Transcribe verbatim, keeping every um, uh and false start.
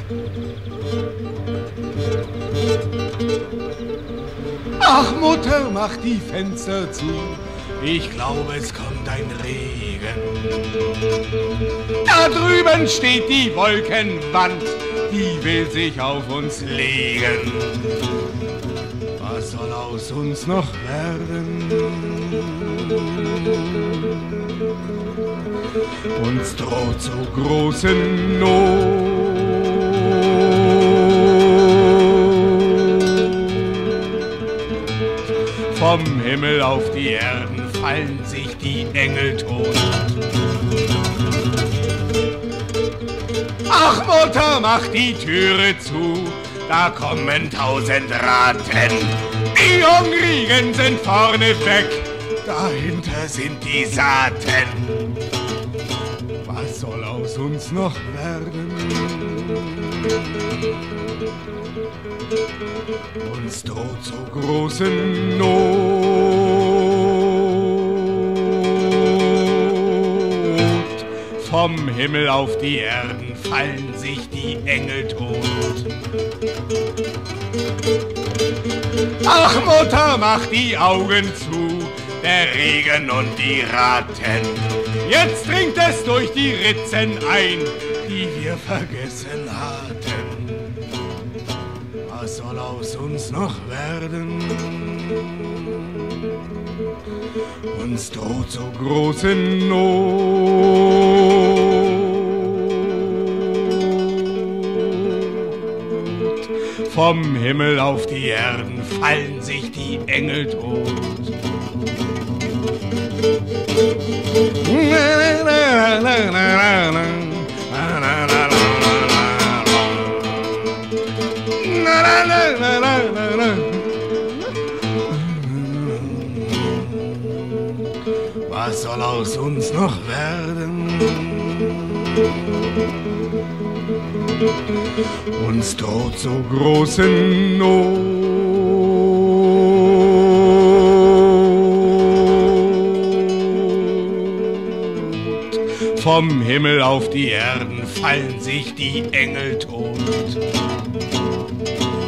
Ach Mutter, mach die Fenster zu, ich glaube es kommt ein Regen. Da drüben steht die Wolkenwand, die will sich auf uns legen. Was soll aus uns noch werden? Uns droht so große Not. Vom Himmel auf die Erden fallen sich die Engel tot. Ach Mutter, mach die Türe zu, da kommen tausend Ratten. Die Hungrigen sind vorne weg, dahinter sind die Saaten. Was soll aus uns noch werden? Uns droht so große Not. Vom Himmel auf die Erden fallen sich die Engel tot. Ach Mutter, mach die Augen zu, der Regen und die Ratten. Jetzt dringt es durch die Ritzen ein, die wir vergessen hatten. Was soll aus uns noch werden? Uns droht so große Not. Vom Himmel auf die Erden fallen sich die Engel tot. Was soll aus uns noch werden? Uns droht so große Not. Vom Himmel auf die Erden fallen sich die Engel tot.